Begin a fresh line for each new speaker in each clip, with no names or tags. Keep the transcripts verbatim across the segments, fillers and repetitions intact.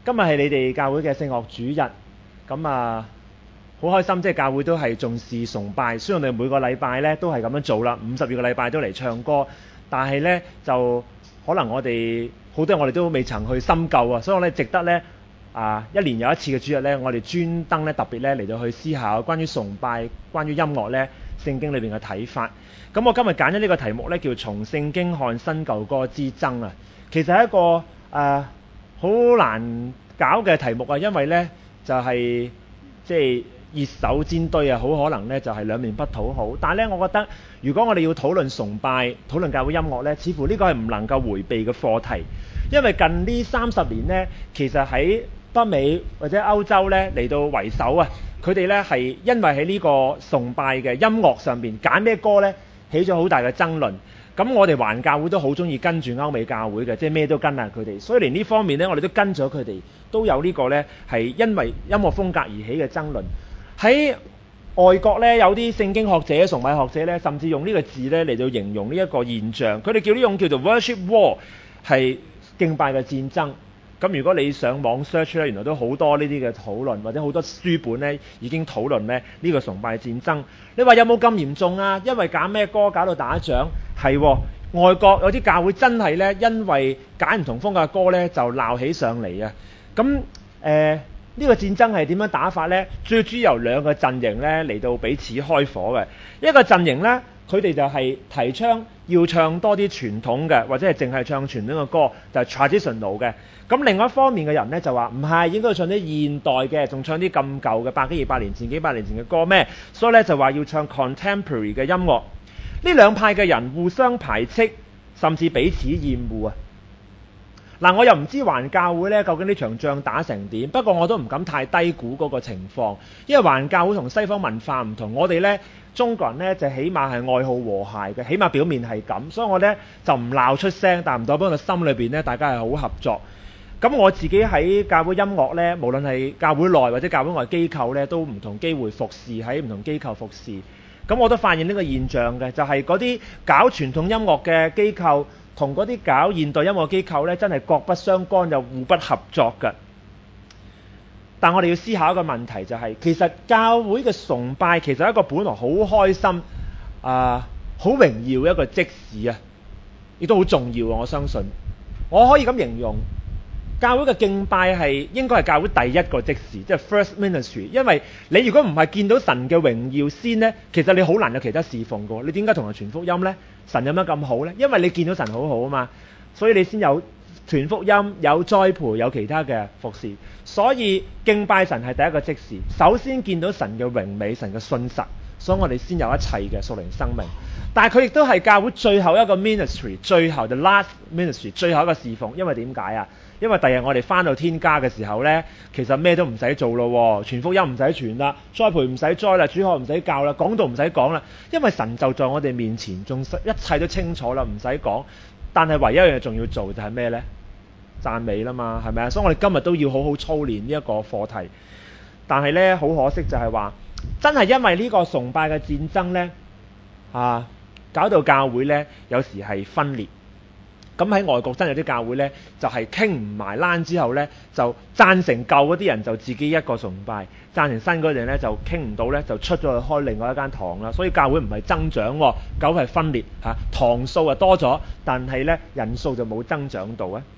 今日係你哋教會嘅聖樂主日，咁啊好開心，即係教會都係重視崇拜。雖然我哋每個禮拜咧都係咁樣做啦，五十二個禮拜都嚟唱歌，但係咧就可能我哋好多人我哋都未曾去深究啊，所以我哋值得咧啊一年有一次嘅主日咧，我哋專登咧特別咧嚟到去思考關於崇拜、關於音樂咧聖經裏邊嘅睇法。咁我今日揀咗呢個題目咧叫從聖經看新舊歌之爭啊，其實係一個誒。呃好難搞嘅題目啊，因為呢就係即係熱手煎堆啊，好可能呢就係兩面不討好。但係呢，我覺得如果我哋要討論崇拜、討論教會音樂呢，似乎呢個係唔能夠迴避嘅課題，因為近呢三十年呢，其實喺北美或者歐洲呢嚟到為首啊，佢哋呢係因為喺呢個崇拜嘅音樂上邊揀咩歌呢，起咗好大嘅爭論。咁我哋環教會都好中意跟住歐美教會嘅，即係咩都跟啊佢哋，所以連呢方面呢，我哋都跟咗佢哋，都有呢個呢係因為音樂風格而起嘅爭論。喺外國呢，有啲聖經學者、崇拜學者呢，甚至用呢個字呢嚟到形容呢一個現象，佢哋叫呢種叫做 worship war， 係敬拜嘅戰爭。咁如果你上網 search 咧，原來都好多呢啲嘅討論，或者好多書本咧已經討論咧呢個崇拜戰爭。你話有冇咁嚴重啊？因為揀咩歌搞到打仗？係喎，外國有啲教會真係咧，因為揀唔同風格嘅歌咧就鬧起上嚟啊！咁誒呢個戰爭係點樣打法呢？最主要由兩個陣營咧嚟到彼此開火嘅。一個陣營呢，佢哋就係提倡要唱多啲傳統嘅，或者係淨係唱傳統嘅歌，就係 traditional 嘅。咁另外一方面嘅人呢，就話唔係，應該要唱啲現代嘅，仲唱啲咁舊嘅百幾二百年前、幾百年前嘅歌咩？所以咧就話要唱 contemporary 嘅音樂。呢兩派嘅人互相排斥，甚至彼此厭惡啊！嗱，我又唔知環教會咧究竟呢場仗打成點，不過我都唔敢太低估嗰個情況，因為環教會同西方文化唔同，我哋呢中國人呢就起碼係愛好和諧嘅，起碼表面係咁，所以我呢就唔鬧出聲，但唔代表我心裏邊呢大家係好合作。咁我自己喺教會音樂呢，無論係教會內或者教會外機構呢，都唔同機會服侍，喺唔同機構服侍。咁我都發現呢個現象嘅，就係嗰啲搞傳統音樂嘅機構同嗰啲搞現代音樂機構呢，真係各不相干又互不合作嘅。但我哋要思考一個問題，就係其實教會嘅崇拜其實係一個本來好開心啊、好榮耀嘅一個即時啊，亦都好重要啊！我相信我可以咁形容。教會嘅敬拜係應該係教會第一個即時，即係 first ministry。因為你如果唔係見到神嘅榮耀先呢，其實你好難有其他侍奉嘅。你點解同人傳福音呢？神有乜咁好呢？因為你見到神好好啊嘛，所以你先有傳福音、有栽培、有其他嘅服侍。所以敬拜神係第一個即時，首先見到神嘅榮美、神嘅信實，所以我哋先有一切嘅屬靈生命。但係佢亦都係教會最後一個 ministry， 最後 the last ministry， 最後一個侍奉。因為點解啊？因為第日我哋翻到天家嘅時候呢，其實咩都唔使做咯，傳福音唔使傳啦，栽培唔使栽啦，主學唔使教啦，講道唔使講啦，因為神就在我哋面前，仲一切都清楚啦，唔使講。但係唯一一樣嘢仲要做就係咩呢？讚美啦嘛，係咪啊？所以我哋今日都要好好操練呢一個課題。但係呢，好可惜就係話，真係因為呢個崇拜嘅戰爭呢，啊，搞到教會呢有時係分裂。咁喺外國真有啲教會呢，就係傾唔埋欄之後呢，就贊成舊嗰啲人就自己一個崇拜，贊成新嗰啲人呢，就傾唔到呢，就出咗去開另外一間堂啦。所以教會唔係增長，教會係分裂嚇，堂數啊多咗，但係呢人數就冇增長到啊！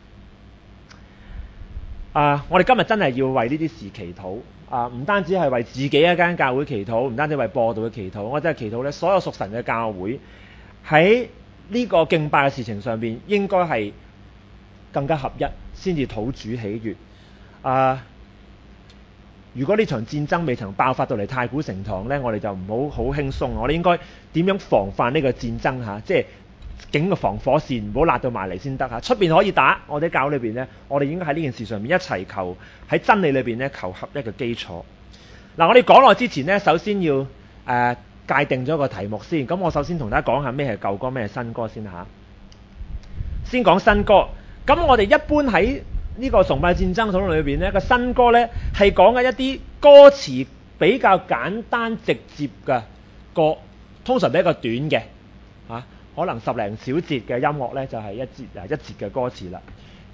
啊，我哋今日真係要為呢啲事祈禱啊！唔單止係為自己一間教會祈禱，唔單止為播道嘅祈禱，我真係祈禱呢所有屬神嘅教會喺呢個敬拜嘅事情上邊，應該係更加合一，先至討主喜悅。啊！如果呢場戰爭未曾爆發到嚟太古城堂呢，我哋就唔好好輕鬆。我哋應該點樣防範呢個戰爭嚇？即係整個防火線，唔好辣到埋嚟先得嚇。出邊可以打，我哋教裏邊呢，我哋應該喺呢件事上面一齊求喺真理裏邊呢求合一嘅基礎。嗱，我哋講落之前呢，首先要誒。呃界定咗個題目先，咁我首先同大家講下咩係舊歌，咩係新歌先嚇。先講新歌，咁我哋一般喺呢個崇拜戰爭討論裏邊呢，個新歌呢係講緊一啲歌詞比較簡單直接嘅歌，通常比較短嘅嚇、啊，可能十零小節嘅音樂呢就係一節啊一節嘅歌詞啦。咁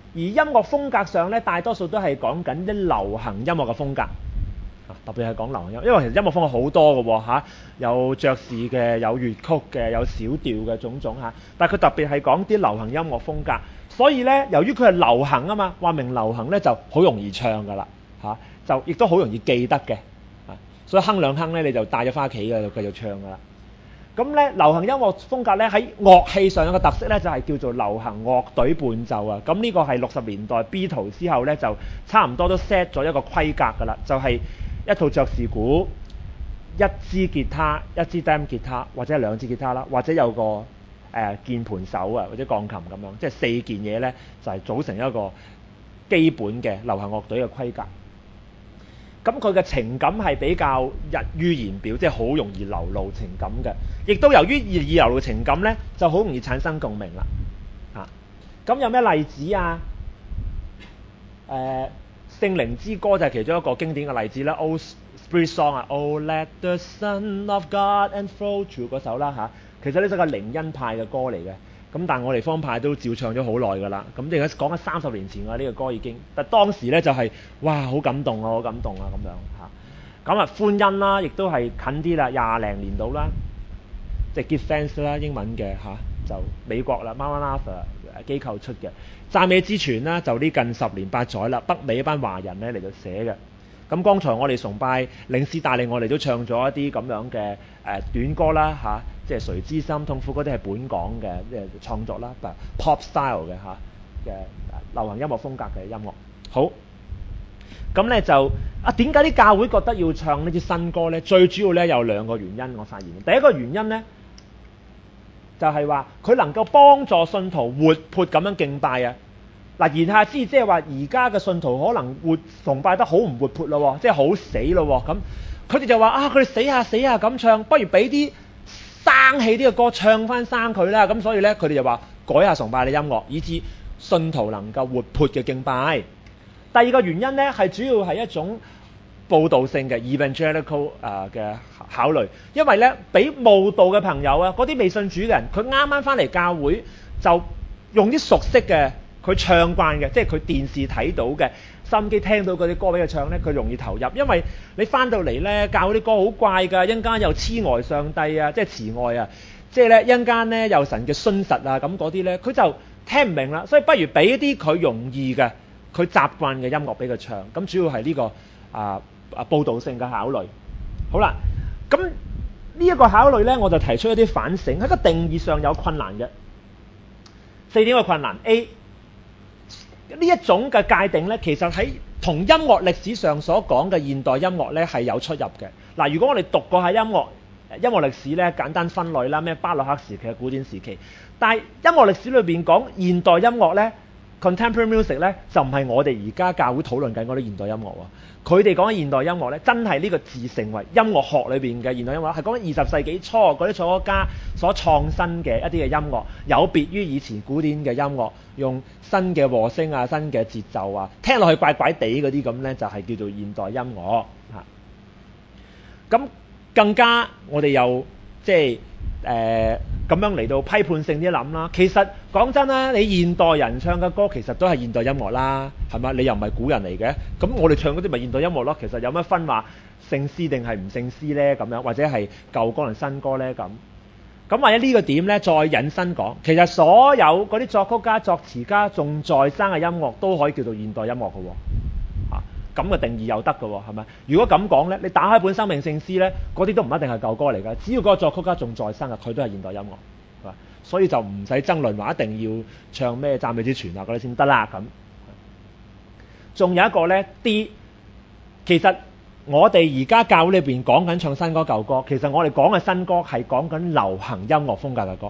而音樂風格上咧，大多數都係講緊啲流行音樂嘅風格。特別係講流行音樂，因為其實音樂風格好多嘅喎嚇，有爵士嘅，有粵曲嘅，有小調嘅種種嚇。但係佢特別係講啲流行音樂風格，所以咧，由於佢係流行啊嘛，話明流行咧就好容易唱㗎啦嚇，就亦都好容易記得嘅啊。所以哼兩哼咧，你就帶咗翻屋企嘅，就繼續唱㗎啦。咁咧，流行音樂風格咧喺樂器上有個特色咧，就係叫做流行樂隊伴奏啊。咁呢個係六十年代 Beatles 之後咧，就差唔多都 set 咗一個規格㗎啦，就係一套爵士鼓，一支吉他，一支 dam 吉他，或者兩支吉他啦，或者有個誒、呃、鍵盤手啊，或者鋼琴咁樣，即係四件嘢咧就係、是、組成一個基本嘅流行樂隊嘅規格。咁佢嘅情感係比較溢於言表，即係好容易流露情感嘅，亦都由於易流露情感咧，就好容易產生共鳴啦。啊，咁有咩例子啊？誒、呃。聖靈之歌就係其中一個經典嘅例子啦。Oh Spirit Song 啊 ，Oh Let the Son of God Unfold Through 嗰首啦嚇，其實呢首係靈恩派嘅歌嚟嘅，咁但係我哋方派都照唱咗好耐㗎啦。咁而家講緊三十年前㗎呢、這個歌已經，但當時咧就係、是、哇好感動啊，好感動啊咁樣嚇。咁啊歡欣啦，亦都係近啲啦，廿零年度啦，即係 Give Thanks 啦，英文嘅嚇，就美國啦 Maranatha 機構出嘅。讚美之泉啦，就呢近十年八載啦，北美一班華人咧嚟到寫嘅。咁剛才我哋崇拜領詩帶領我哋都唱咗一啲咁樣嘅誒、呃、短歌啦嚇、啊，即係誰知心痛苦嗰啲係本港嘅即係創作啦，但 pop style 嘅嚇嘅流行音樂風格嘅音樂。好，咁咧就啊點解啲教會覺得要唱呢啲新歌咧？最主要咧有兩個原因，我發現。第一個原因咧，就係話佢能夠幫助信徒活潑咁樣敬拜啊！嗱，言下之意即係話而家嘅信徒可能活崇拜得好唔活潑咯，即係好死咯咁。佢哋就話啊，佢哋死下死下咁唱，不如俾啲生氣啲嘅歌唱翻生佢啦。咁所以咧，佢哋就話改下崇拜嘅音樂，以致信徒能夠活潑嘅敬拜。第二個原因咧，係主要係一種佈道性嘅 evangelical 誒嘅考慮，因為咧俾慕道嘅朋友啊，嗰啲未信主嘅人，佢啱啱翻嚟教會就用啲熟悉嘅，佢唱慣嘅，即係佢電視睇到嘅，收音機聽到嗰啲歌俾佢唱咧，佢容易投入。因為你翻到嚟咧，教啲歌好怪㗎，一陣間又痴呆上帝啊，即係慈愛啊，即係咧一陣間咧又神嘅信實啊，咁嗰啲咧佢就聽唔明啦。所以不如俾一啲佢容易嘅，佢習慣嘅音樂俾佢唱。咁主要係呢、這個啊啊佈道性嘅考慮。好啦，咁呢一個考慮咧，我就提出一啲反省，喺個定義上有困難嘅。四點嘅困難 A。呢一種嘅界定咧，其實喺同音樂歷史上所講嘅現代音樂咧係有出入嘅。嗱，如果我哋讀過下音樂音樂歷史咧，簡單分類啦，咩巴洛克時期、古典時期，但係音樂歷史裏邊講現代音樂咧 ，contemporary music 咧，就唔係我哋而家教會討論緊嗰啲現代音樂喎。佢哋講緊現代音樂咧，真係呢個字成為音樂學裏邊嘅現代音樂，係講緊二十世紀初嗰啲作曲家所創新嘅一啲嘅音樂，有別於以前古典嘅音樂，用新嘅和聲啊、新嘅節奏啊，聽落去怪怪地嗰啲咁咧，就係叫做現代音樂嚇。咁更加我哋又即係誒咁樣嚟到批判性啲諗啦。其實講真啦，你現代人唱嘅歌其實都係現代音樂啦，係咪？你又唔係古人嚟嘅，咁我哋唱嗰啲咪現代音樂咯。其實有乜分話聖詩定係唔聖詩咧？咁樣或者係舊歌定新歌咧？咁咁或者呢個點咧，再引申講，其實所有嗰啲作曲家、作詞家仲在生嘅音樂都可以叫做現代音樂嘅喎。咁嘅定義又得嘅喎，係咪？如果咁講咧，你打開本生命聖詩咧，嗰啲都唔一定係舊歌嚟㗎。只要嗰個作曲家仲在生嘅，佢都係現代音樂，係嘛？所以就唔使爭論話一定要唱咩讚美之泉啊嗰啲先得啦。咁仲有一個咧 D， 其實我哋而家教會裏邊講緊唱新歌舊歌，其實我哋講嘅新歌係講緊流行音樂風格嘅歌，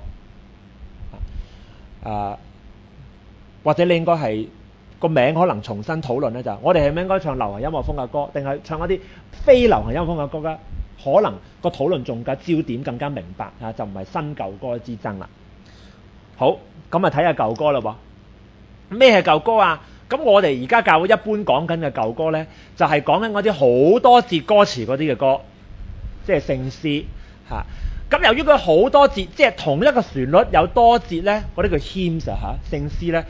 啊、呃，或者你應該係。個名可能重新討論咧，就係我哋係咪應該唱流行音樂風格歌，定係唱一啲非流行音樂風格歌咧？可能個討論仲加焦點更加明白嚇，就唔係新舊歌之爭啦。好，咁啊睇下舊歌啦喎。咩係舊歌啊？咁我哋而家教會一般講緊嘅舊歌咧，就係講緊嗰啲好多節歌詞嗰啲嘅歌，即係聖詩嚇。咁由於佢好多節，即係同一個旋律有多節咧，嗰啲叫 hymns 嚇，聖詩咧。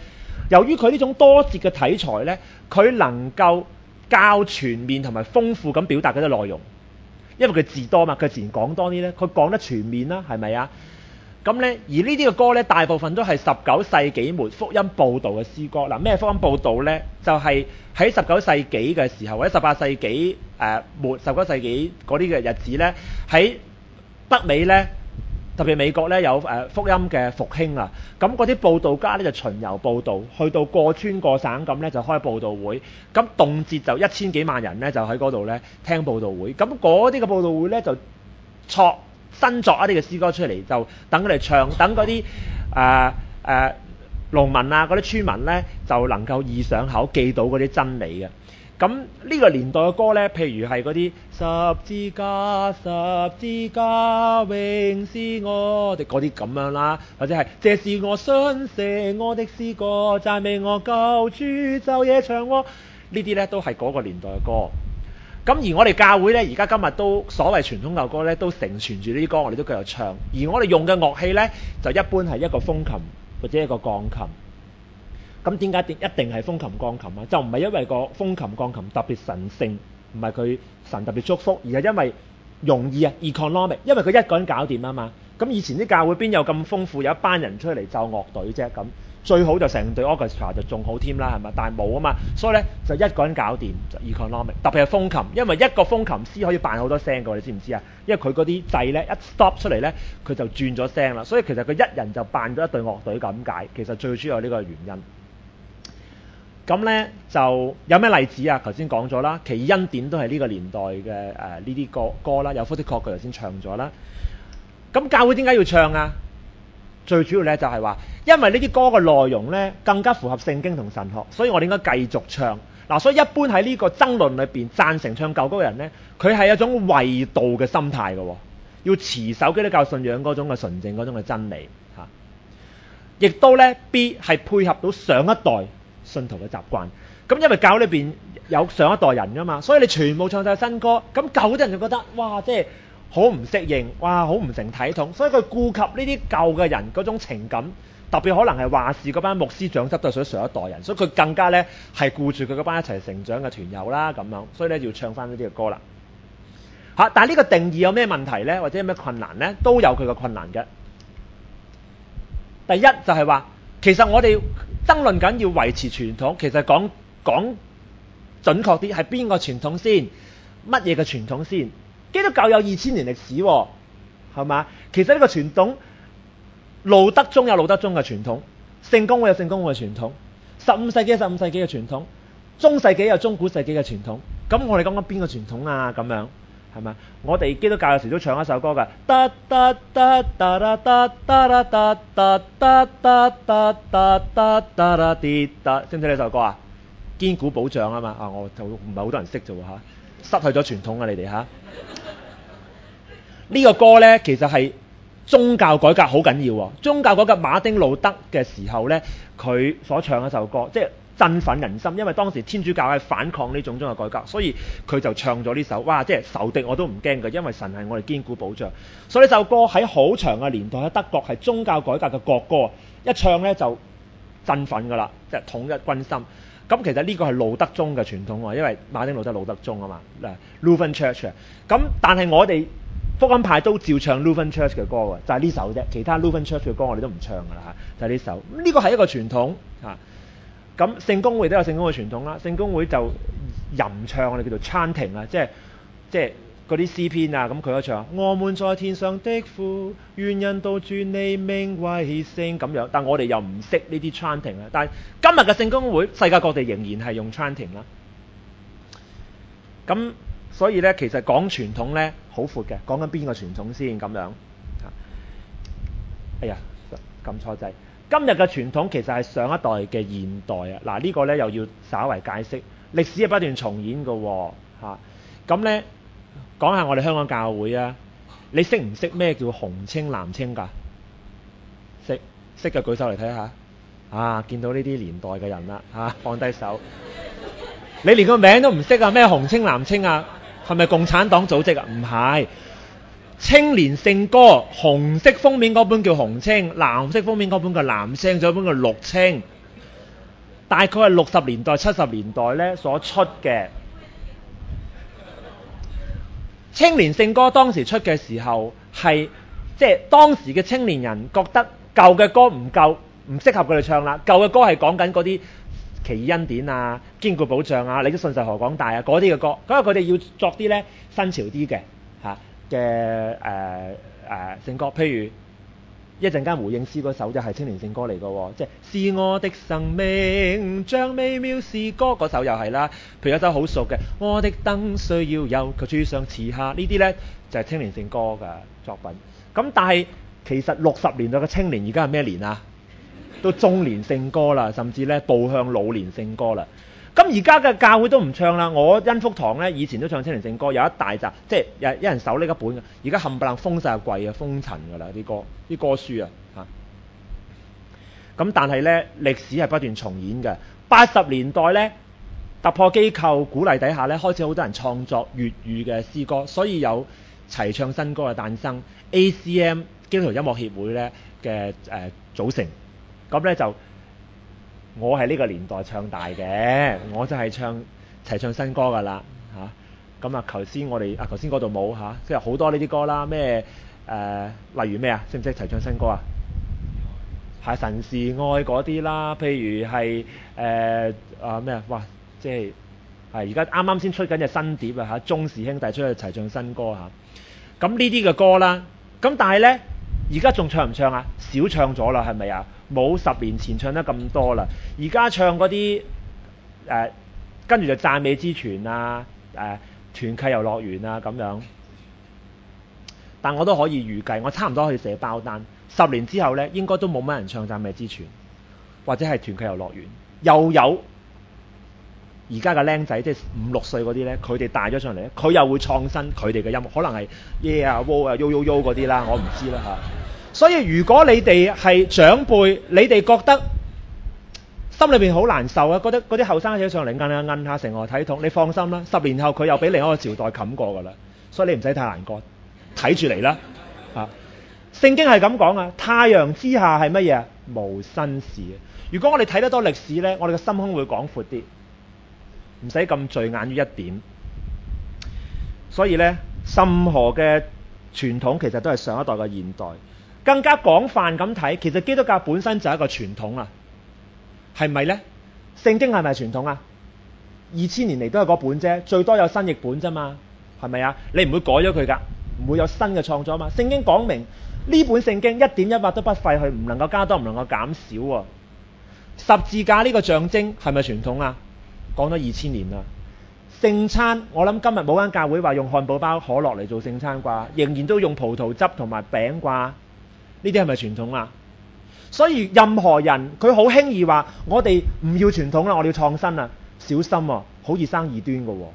由於佢呢種多節嘅體裁呢，佢能夠較全面同埋豐富咁表達嗰啲內容，因為佢字多嘛，佢自然講多啲呢，佢講得全面啦，係咪啊？咁呢，而呢啲嘅歌呢，大部分都係十九世紀末福音報導嘅詩歌。嗱，咩福音報導呢？就係喺十九世紀嘅時候，或者十八世紀誒、呃、末、十九世紀嗰啲嘅日子呢，喺北美呢，特別美國呢，有誒福音嘅復興啊。咁嗰啲報導家呢，就巡遊報導，去到過村過省咁呢，就開報導會。咁動輒就一千幾萬人呢，就喺嗰度呢聽報導會。咁嗰啲嘅報導會呢，就錯新作一啲嘅詩歌出嚟，就等佢哋唱，等嗰啲誒誒農民啊、嗰啲村民呢，就能夠易上口，記到嗰啲真理嘅。咁呢個年代嘅歌呢，譬如係嗰啲十字架、十字架永是我哋嗰啲咁樣啦，或者係這是我信誠我的詩歌，讚美我救主晝夜唱喎，呢啲呢都係嗰個年代嘅歌。咁而我哋教會呢，而家今日都所謂傳統舊歌呢，都承傳住呢啲歌，我哋都繼續唱。而我哋用嘅樂器呢，就一般係一個風琴或者一個鋼琴。咁點解一定係風琴鋼琴啊？就唔係因為個風琴鋼琴特別神聖，唔係佢神特別祝福，而係因為容易啊 economic， 因為佢一個人搞掂啊嘛。咁以前啲教會邊有咁豐富，有一班人出嚟奏樂隊啫？咁最好就成隊 orchestra 就仲好添啦，係咪？但係冇啊嘛，所以咧就一個人搞掂就 economic。特別係風琴，因為一個風琴師可以扮好多聲㗎，你知唔知啊？因為佢嗰啲掣咧一 stop 出嚟咧，佢就轉咗聲啦。所以其實佢一人就扮咗一隊樂隊咁解。其實最主要係呢個原因。咁咧就有咩例子啊？頭先講咗啦，奇異恩典都係呢個年代嘅誒呢啲歌歌啦，有 Footy Court 佢頭先唱咗啦。咁教會點解要唱啊？最主要咧就係話，因為呢啲歌嘅內容咧更加符合聖經同神學，所以我哋應該繼續唱。嗱，所以一般喺呢個爭論裏邊贊成唱舊歌嘅人咧，佢係一種衛道嘅心態嘅，要持守基督教信仰嗰種嘅純正嗰種嘅真理嚇。亦都咧 B 係配合到上一代信徒嘅習慣，咁因為教會裏邊有上一代人噶嘛，所以你全部唱晒新歌，咁舊啲人就覺得哇，即係好唔適應，哇，好唔成體統，所以佢顧及呢啲舊嘅人嗰種情感，特別可能係話事嗰班牧師長執都係屬於上一代人，所以佢更加咧係顧住佢嗰班一齊成長嘅團友啦咁樣，所以咧要唱翻呢啲嘅歌啦。嚇，但係呢個定義有咩問題咧，或者有咩困難咧？都有佢嘅困難嘅。第一就係話，其實我哋爭論緊要維持傳統，其實講講準確啲係邊個傳統先？乜嘢嘅傳統先？基督教有二千年歷史喎，係嘛？其實呢個傳統，路德宗有路德宗嘅傳統，聖公會有聖公會嘅傳統，十五世紀有十五世紀嘅傳統，中世紀有中古世紀嘅傳統。咁我哋講緊邊個傳統啊？咁樣係嘛？我哋基督教有時都唱一首歌㗎，得得得得得得得得得得得得得得得跌得，識唔識呢首歌啊？堅固保障啊嘛，啊我就唔係好多人識啫喎嚇，失去咗傳統啊你哋嚇。呢個歌呢，其實係宗教改革好緊要喎。宗教改革馬丁路德嘅時候呢，佢所唱一首歌，即係振奮人心，因為當時天主教係反抗呢種宗教改革，所以佢就唱咗呢首。哇！即係仇敵我都唔驚嘅，因為神係我哋堅固保障。所以呢首歌喺好長嘅年代喺德國係宗教改革嘅國歌，一唱呢就振奮㗎啦，即係統一軍心。咁其實呢個係路德宗嘅傳統喎，因為馬丁路德路德宗啊嘛，嗱 Lutheran Church。咁但係我哋福音派都照唱 Lutheran Church 嘅歌喎，就係呢首啫。其他 Lutheran Church 嘅歌我哋都唔唱㗎啦嚇，就係呢首。呢個係一個傳統嚇。咁聖公會都有聖公會傳統啦，聖公會就吟唱我哋叫做 chanting 啊，即係即係嗰啲詩篇啊，咁佢都唱。我們在天上的父，願人都尊你名為聖咁樣。但我哋又唔識呢啲 chanting 啊。但係今日嘅聖公會，世界各地仍然係用 chanting 啦。咁所以咧，其實講傳統咧好闊嘅，講緊邊個傳統先咁樣。哎呀，撳錯掣。今日嘅傳統其實係上一代嘅現代啊！嗱，呢個咧又要稍為解釋，歷史係不斷重演嘅喎嚇。咁咧講下我哋香港教會啊，你識唔識咩叫紅青藍青㗎？識識嘅舉手嚟睇下。啊，見到呢啲年代嘅人啦嚇、啊，放低手。你連個名都唔識啊？咩紅青藍青啊？係咪共產黨組織啊？唔係。青年聖歌，紅色封面嗰本叫紅青，藍色封面嗰本叫藍青，仲有本叫綠青。 大概係六十年代、七十年代咧所出嘅青年聖歌。當時出嘅時候係即係當時嘅青年人覺得舊嘅歌唔夠，唔適合佢哋唱啦。舊嘅歌係講緊嗰啲奇異恩典啊、堅固保障啊、你的信實何廣大啊嗰啲嘅歌，咁啊佢哋要作啲咧新潮啲嘅嚇嘅誒誒聖歌。譬如一陣間回應詩嗰首就係青年聖歌嚟嘅喎，即係是我的生命像美妙詩歌嗰首又係啦。譬如有一首好熟嘅我的燈需要有求主上賜下，呢啲咧就係青年聖歌嘅作品。咁但係其實六十年代嘅青年而家係咩年啊？都中年聖歌啦，甚至咧步向老年聖歌啦。咁而家嘅教會都唔唱啦。我恩福堂咧以前都唱青年聖歌，有一大集，即係有一人手呢一本嘅。而家冚唪唥封晒櫃啊，封塵㗎啦啲歌，啲歌書啊嚇。咁但係咧歷史係不斷重演嘅。八十年代咧突破機構鼓勵底下咧，開始好多人創作粵語嘅詩歌，所以有齊唱新歌嘅誕生。A C M 基督徒音樂協會咧嘅誒組成。咁咧就我係呢個年代唱大嘅，我就係唱齊唱新歌㗎啦嚇。咁啊頭先我哋啊頭先嗰度冇嚇，即係好多呢啲歌啦，咩誒、呃、例如咩啊？識唔識齊唱新歌啊？係神是愛嗰啲啦，譬如係誒啊咩啊？哇！即係係而家啱啱先出緊隻新碟啊嚇，鍾氏兄弟出去齊唱新歌嚇。咁呢啲嘅歌啦，咁但係咧而家仲唱唔唱啊？少唱咗啦，係咪啊？冇十年前唱得咁多啦。而家唱嗰啲誒跟住就讚美之泉啊、誒、呃、團契遊樂園啊咁樣。但我都可以預計，我差唔多可以寫包單。十年之後咧，應該都冇乜人唱讚美之泉，或者係團契遊樂園。又有而家嘅僆仔，即係五六歲嗰啲咧，佢哋帶咗上嚟咧，佢又會創新佢哋嘅音樂，可能係 yeah 啊、wow 啊、yo yo yo 嗰啲啦，我唔知啦嚇。所以如果你哋係長輩，你哋覺得心裏邊好難受啊，覺得嗰啲後生仔上嚟摁下摁下成個體統，你放心啦，十年後佢又俾另一個朝代冚過噶啦，所以你唔使太難過，睇住嚟啦嚇。聖經係咁講啊，太陽之下係乜嘢啊？無新事啊！如果我哋睇得多歷史咧，我哋嘅心胸會廣闊啲，唔使咁聚眼於一點。所以咧，任何嘅傳統其實都係上一代嘅現代。更加廣泛咁睇，其實基督教本身就係一個傳統啊，係咪呢？聖經係咪傳統啊？二千年嚟都係嗰本啫，最多有新譯本啫嘛，係咪啊？你唔會改咗佢㗎，唔會有新嘅創作啊嘛。聖經講明呢本聖經一點一畫都不廢去，唔能夠加多，唔能夠減少喎。十字架呢個象徵係咪傳統啊？講咗二千年啦。聖餐，我諗今日冇間教會話用漢堡包、可樂嚟做聖餐啩，仍然都用葡萄汁同埋餅啩。呢啲係咪傳統啊？所以任何人佢好輕易話我哋唔要傳統啦，我哋要創新啊！小心啊，好易生異端㗎喎。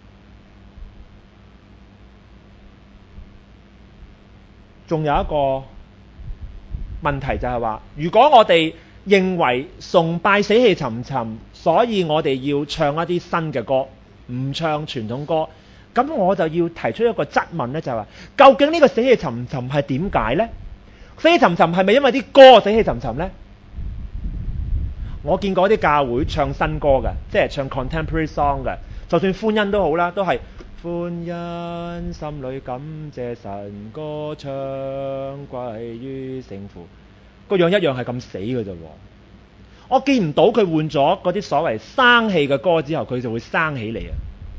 仲有一個問題就係話，如果我哋認為崇拜死氣沉沉，所以我哋要唱一啲新嘅歌，唔唱傳統歌，咁我就要提出一個質問呢，就係話究竟呢個死氣沉沉係點解呢？死氣沉沉係咪因為啲歌死氣沉沉呢？我見過啲教會唱新歌嘅，即係唱 contemporary song 嘅，就算歡欣都好啦，都係歡欣心裏感謝神，歌唱歸於聖父，個樣一樣係咁死嘅啫。我見唔到佢換咗嗰啲所謂生氣嘅歌之後，佢就會生起嚟啊！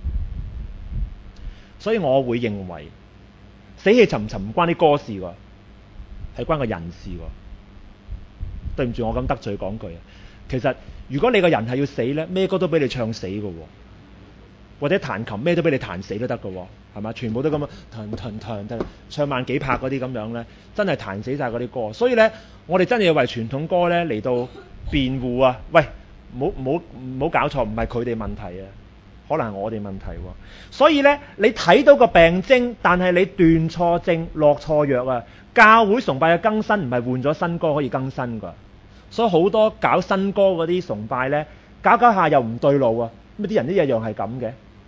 所以我會認為死氣沉沉唔關啲歌事喎，係關個人事喎。對唔住，我咁得罪講句啊。其實如果你個人係要死咧，咩歌都俾你唱死嘅喎，或者彈琴咩都俾你彈死都得嘅喎，係嘛？全部都咁樣彈彈彈彈，唱慢幾拍嗰啲咁樣咧，真係彈死晒嗰啲歌。所以咧，我哋真係要為傳統歌咧嚟到辯護啊！喂，唔好唔好唔好搞錯，唔係佢哋問題啊，可能係我哋問題喎。所以咧，你睇到個病徵，但係你斷錯症落錯藥啊！教會崇拜嘅更新唔係換咗新歌可以更新㗎。所以好多搞新歌嗰啲崇拜咧，搞搞下又唔對路啊！咁啲人都一樣係咁嘅。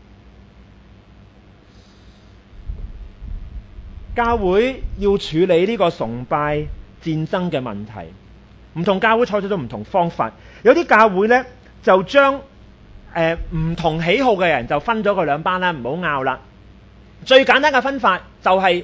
教會要處理呢個崇拜戰爭嘅問題，唔同教會採取咗唔同方法。有啲教會咧就將誒唔同喜好嘅人就分咗個兩班啦，唔好拗啦。最簡單嘅分法就係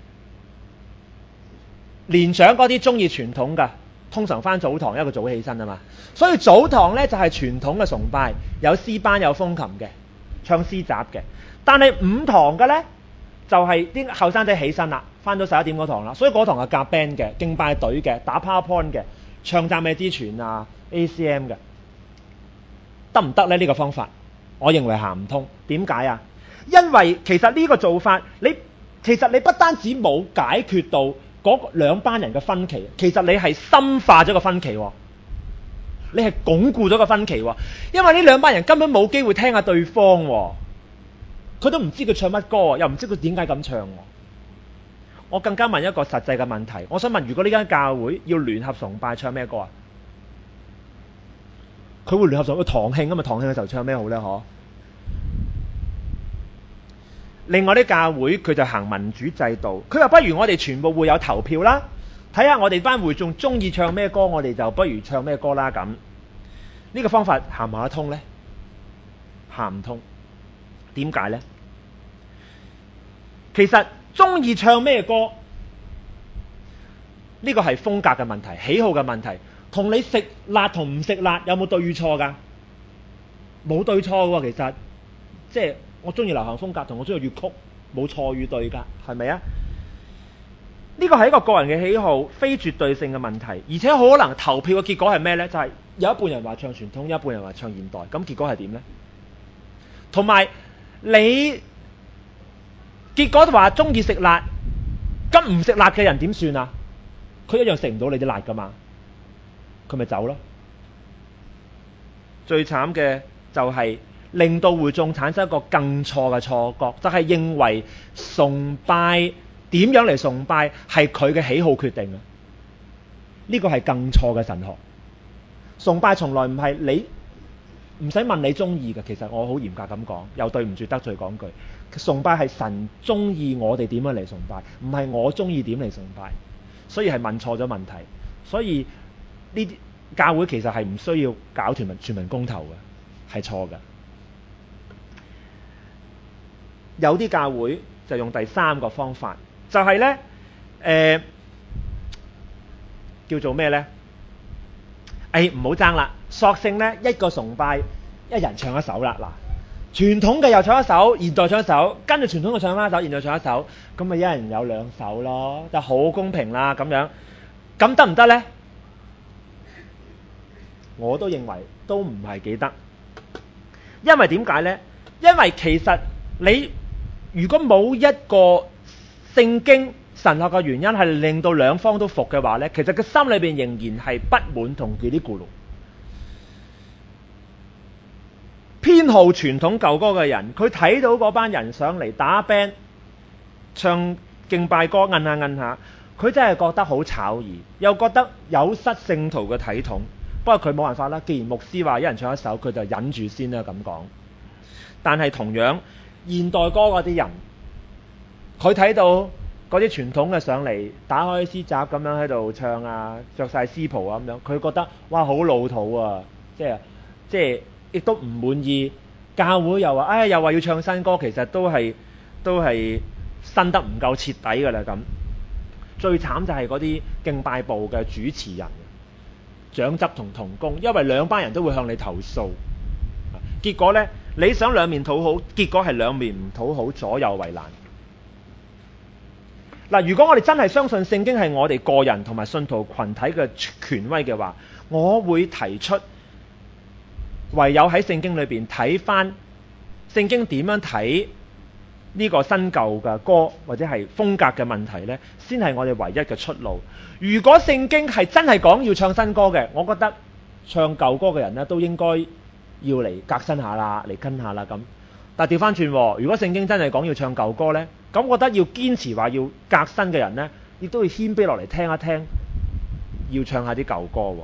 年長嗰啲中意傳統㗎，通常返早堂，因為佢早起身啊嘛。所以早堂咧就係傳統嘅崇拜，有詩班有風琴嘅，唱詩集嘅。但係午堂嘅咧就係啲後生仔起身啦，返到十一點嗰堂啦，所以嗰堂係夾 band 嘅、敬拜隊嘅、打 PowerPoint 嘅、唱讚美之泉啊、A C M 嘅，得唔得咧？呢個方法我認為行唔通。點解啊？因為其實呢個做法，你其實你不單止冇解決到嗰兩班人嘅分歧，其實你係深化咗個分歧喎，你係鞏固咗個分歧喎。因為呢兩班人根本冇機會聽下對方喎，佢都唔知佢唱乜歌，又唔知佢點解咁唱喎。我更加問一個實際嘅問題，我想問：如果呢間教會要聯合崇拜，唱咩歌啊？佢會聯合崇拜堂慶啊嘛，堂慶嘅時候唱咩好咧？嗬。另外啲教會佢就行民主制度，佢話不如我哋全部會有投票啦，睇下我哋班會眾中意唱咩歌，我哋就不如唱咩歌啦。咁呢個方法行唔行得通呢？行唔通。點解呢？其實中意唱咩歌呢個係風格嘅問題、喜好嘅問題，同你食辣同唔食辣有冇對與錯㗎？冇對錯喎，其實即係。我中意流行風格同我中意粵曲冇錯與對㗎，係咪啊？呢個係一個個人嘅喜好，非絕對性嘅問題，而且好可能投票嘅結果係咩呢？就係、是、有一半人話唱傳統，有一半人話唱現代，咁結果係點呢？同埋你結果話中意食辣，咁唔食辣嘅人點算啊？佢一樣食唔到你啲辣㗎嘛，佢咪走咯。最慘嘅就係、是。令到會眾產生一個更錯嘅錯覺，就係、是、認為崇拜點樣嚟崇拜係佢嘅喜好決定啊！呢個係更錯嘅神學。崇拜從來唔係你唔使問你中意嘅，其實我好嚴格咁講，又對唔住得罪講句，崇拜係神中意我哋點樣嚟崇拜，唔係我中意點嚟崇拜，所以係問錯咗問題。所以呢啲教會其實係唔需要搞全民全民公投嘅，係錯嘅。有啲教會就用第三個方法，就係、是、呢，誒、呃、叫做咩呢？誒唔好爭啦，索性呢一個崇拜一人唱一首啦。嗱，傳統嘅又唱一首，現代唱一首，跟住傳統嘅唱翻一首，現代唱一首，咁咪一人有兩首咯，就好公平啦咁樣。咁得唔得呢？我都認為都唔係幾得，因為點解呢？因為其實你如果冇一個聖經神學嘅原因係令到兩方都服嘅話呢，其實佢心裏邊仍然係不滿同佢啲咕嚕。偏好傳統舊歌嘅人，佢睇到嗰班人上嚟打 band 唱敬拜歌，摁下摁下，佢真係覺得好吵耳，又覺得有失聖徒嘅體統。不過佢冇辦法啦，既然牧師話一人唱一首，佢就忍住先啦咁講。但係同樣現代歌嗰啲人，佢睇到嗰啲傳統嘅上嚟，打開詩集咁樣喺度唱啊，着晒絲袍啊咁樣，佢覺得哇好老土啊，即係即係亦都唔滿意。教會又話，唉，又話要唱新歌，其實都係都係新得唔夠徹底㗎啦咁。最慘就係嗰啲敬拜部嘅主持人、長執同同工，因為兩班人都會向你投訴。結果呢，你想兩面討好，結果係兩面唔討好，左右為難。嗱，如果我哋真係相信聖經係我哋個人同埋信徒群體嘅權威嘅話，我會提出唯有喺聖經裏邊睇翻聖經點樣睇呢個新舊嘅歌或者係風格嘅問題呢，先係我哋唯一嘅出路。如果聖經係真係講要唱新歌嘅，我覺得唱舊歌嘅人呢都應該要嚟革新下啦，嚟跟下啦咁。但係調翻轉，如果聖經真係講要唱舊歌呢，咁我覺得要堅持話要革新嘅人呢，亦都要謙卑落嚟聽一聽，要唱下啲舊歌。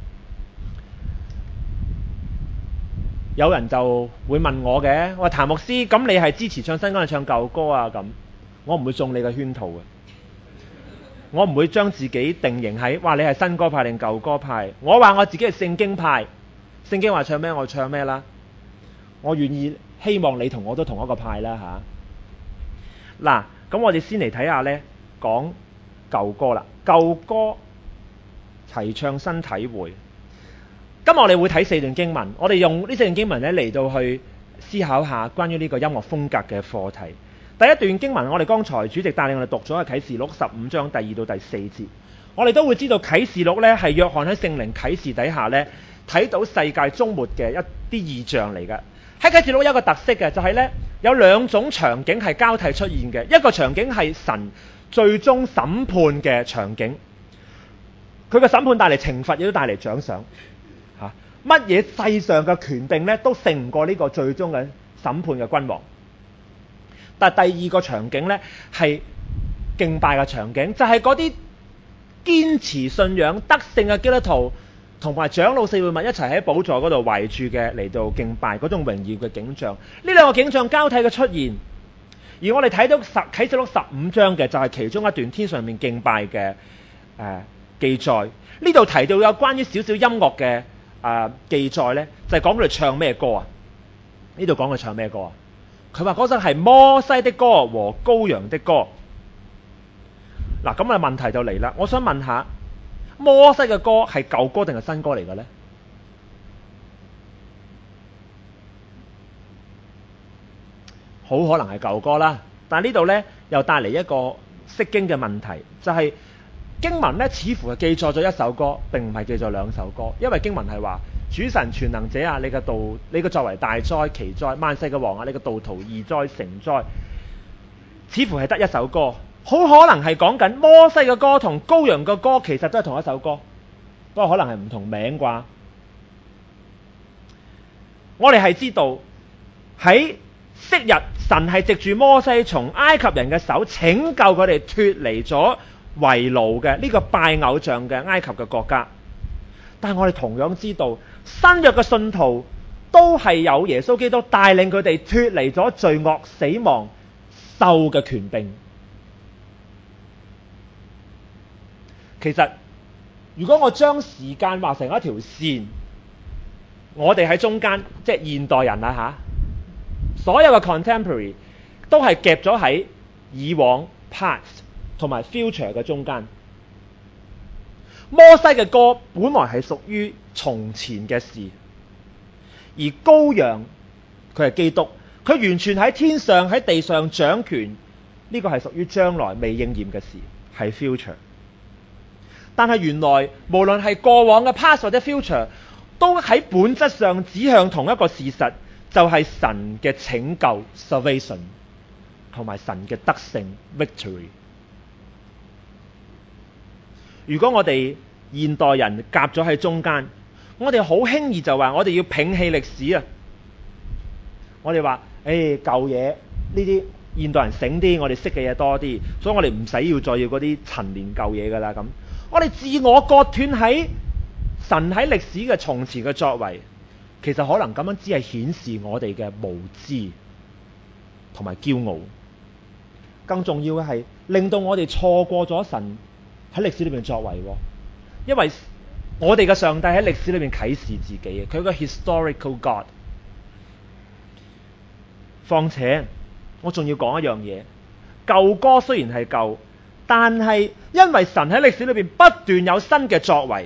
有人就會問我嘅，我話譚牧師，咁你係支持唱新歌定唱舊歌啊？咁我唔會中你嘅圈套嘅，我唔會將自己定型喺話你係新歌派定舊歌派。我話我自己係聖經派， 聖經話唱咩，我唱咩啦。我願意希望你同我都同一個派啦吓。嗱、啊，咁我哋先嚟睇下呢，講舊歌啦。舊歌齊唱新體會。今日我哋會睇四段經文，我哋用呢四段經文咧嚟到去思考下關於呢個音樂風格嘅課題。第一段經文，我哋剛才主席帶領我哋讀咗嘅啟示錄十五章第二到第四節。我哋都會知道啟示錄咧係約翰喺聖靈啟示底下咧睇到世界終末嘅一啲異象嚟嘅。喺啟示錄有一個特色嘅，就係咧有兩種場景係交替出現嘅。一個場景係神最終審判嘅場景，佢嘅審判帶嚟懲罰，亦都帶嚟獎賞。嚇，乜嘢世上嘅權柄咧都勝唔過呢個最終嘅審判嘅君王。但係第二個場景咧係敬拜嘅場景，就係嗰啲堅持信仰得勝嘅基督徒同埋長老四會物一齊喺寶座嗰度圍住嘅嚟到敬拜嗰種榮耀嘅景象。呢兩個景象交替嘅出現，而我哋睇到十啟示錄十五章嘅就係其中一段天上面敬拜嘅誒、呃、記載。呢度提到有關於少少音樂嘅誒、呃、記載呢，就係講佢哋唱咩歌啊？呢度講佢唱咩歌啊？佢話嗰陣係摩西的歌和羔羊的歌。嗱，咁啊問題就嚟啦，我想問下，摩西嘅歌係舊歌定係新歌嚟嘅呢？好可能係舊歌啦，但係呢度呢，又帶嚟一個釋經嘅問題，就係、是、經文呢似乎係記載咗一首歌，並唔係記載兩首歌，因為經文係話主神全能者啊，你嘅道，你嘅作為大哉奇哉，萬世嘅王啊，你嘅道途義哉誠哉，似乎係得一首歌。好可能係講緊摩西嘅歌同羔羊嘅歌，其實都係同一首歌，不過可能係唔同名啩。我哋係知道喺昔日神係藉住摩西從埃及人嘅手拯救佢哋脫離咗為奴嘅呢個拜偶像嘅埃及嘅國家，但係我哋同樣知道新約嘅信徒都係有耶穌基督帶領佢哋脫離咗罪惡、死亡、獸嘅權柄。其實如果我將時間畫成一條線，我哋喺中間，即係現代人啊吓，所有嘅 contemporary 都係夾咗喺以往 past 同埋 future 嘅中間。摩西嘅歌本來係屬於從前嘅事，而羔羊佢係基督，佢完全喺天上喺地上掌權，呢個係屬於將來未應驗嘅事，係 future。但係原來無論係過往嘅 past 或者 future，都喺本質上指向同一個事實，就係、是、神嘅拯救 salvation 同埋神嘅得勝 victory。如果我哋現代人夾咗喺中間，我哋好輕易就話我哋要摒棄歷史啊！我哋話誒舊嘢呢啲現代人醒啲，我哋識嘅嘢多啲，所以我哋唔使要再要嗰啲陳年舊嘢噶啦咁。我哋自我割斷喺神喺歷史嘅從前嘅作為，其實可能咁樣只係顯示我哋嘅無知同埋驕傲。更重要嘅係令到我哋錯過咗神喺歷史裏面作為，因為我哋嘅上帝喺歷史裏面啟示自己嘅，佢係個 historical God。況且我仲要講一樣嘢，舊歌雖然係舊，但係因為神喺歷史裏邊不斷有新嘅作為，